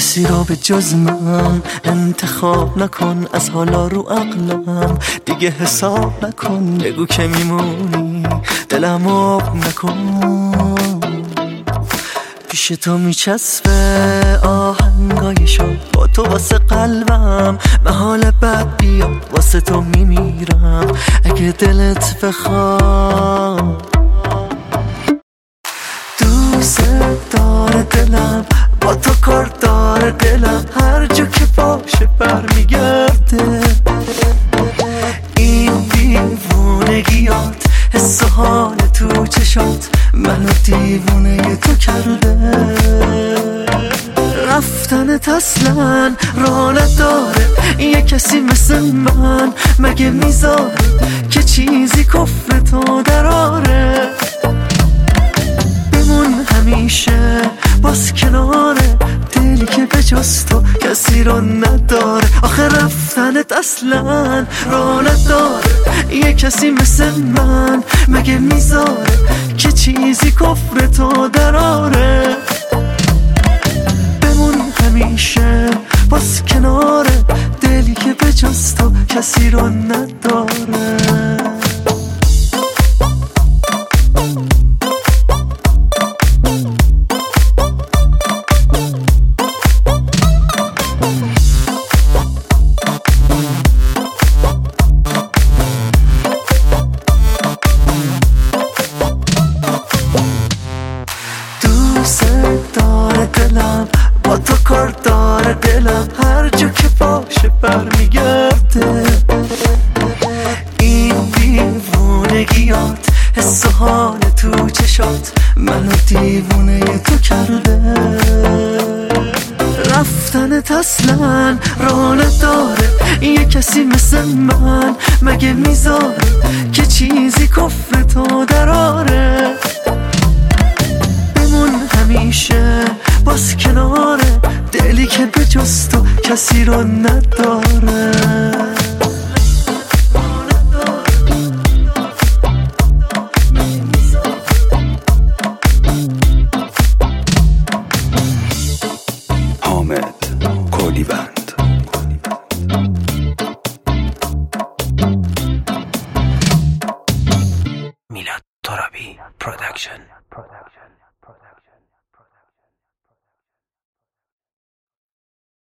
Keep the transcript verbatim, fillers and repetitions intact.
کسی را به جز من انتخاب نکن، از حالا رو عقلم دیگه حساب نکن. بگو که میمونی دلم آب نکن. پیش تو میچسبه آهنگای شب، با تو واسه قلبم محال بد بیاد. واسه تو میمیرم اگه دلت بخواد. دوست داره دلم، با تو کار داره دلم، هر جا که باشه برمیگرده. این دیوونگیات، حس و حال تو چشات منو دیوونه تو کرده. رفتنت اصلا راه نداره، یه کسی مثل من مگه میذاره که چیزی کفر تو دراره. بمون همیشه باز کناره، دلی که به جز تو کسی رو نداره. آخه رفتنت اصلا راه نداره، یه کسی مثل من مگه میذاره که چیزی کفر تو دراره. بمون همیشه باز کناره، دلی که به جز تو کسی رو نداره. دوست داره دلم، با تو کار داره دلم، هر جا که باشه برمیگرده. این دیوونگیات، حس و حال تو چشات منو دیوونه تو کرده. رفتنت اصلا راه نداره، یه کسی مثل من مگه میذاره که چیزی کفر تو دراره. همیشه باز کناره، دلی که به جز تو کسی رو نداره.